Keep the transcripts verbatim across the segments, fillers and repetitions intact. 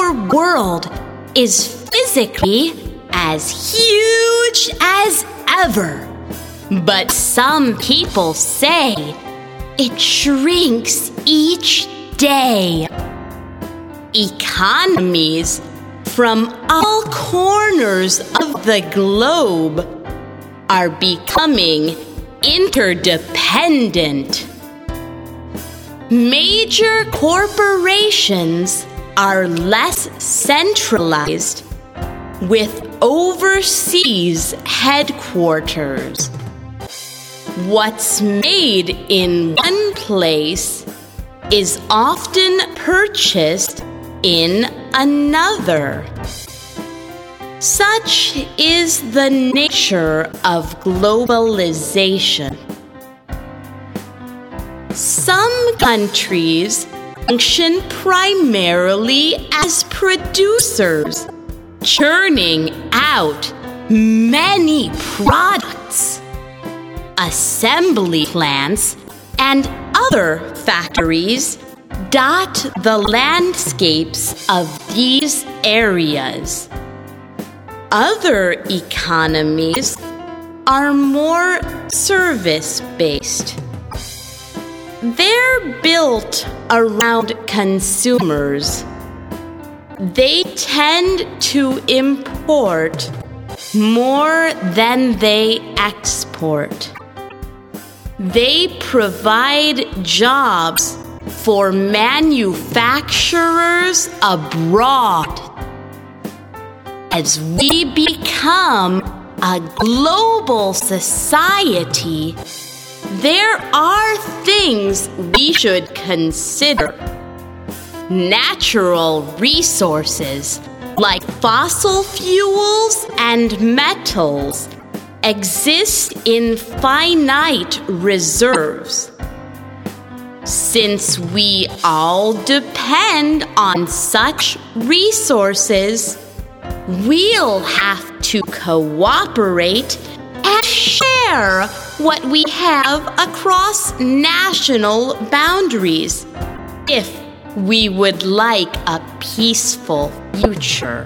our world is physically as huge as ever. But some people say it shrinks each day. Economies from all corners of the globe are becoming interdependent. Major corporations are less centralized, with overseas headquarters. What's made in one place is often purchased in another. Such is the nature of globalization. Some countries function primarily as producers, churning out many products. Assembly plants and other factories dot the landscapes of these areas. Other economies are more service-based. They're built around consumers. They tend to import more than they export. They provide jobs for manufacturers abroad. As we become a global society, there are things we should consider. Natural resources like fossil fuels and metals exist in finite reserves. Since we all depend on such resources, we'll have to cooperate and share what we have across national boundaries if we would like a peaceful future.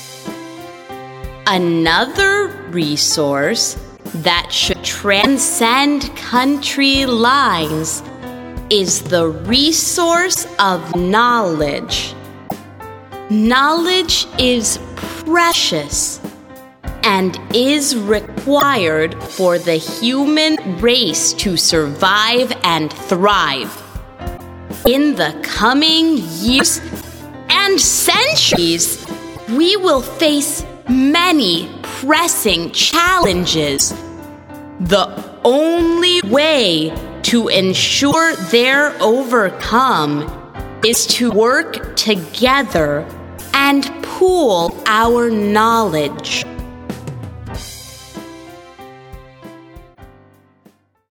Another resource that should transcend country lines is the resource of knowledge. Knowledge is precious and is required for the human race to survive and thrive. In the coming years and centuries, we will face many pressing challenges. The only way to ensure their overcome is to work together and pool our knowledge.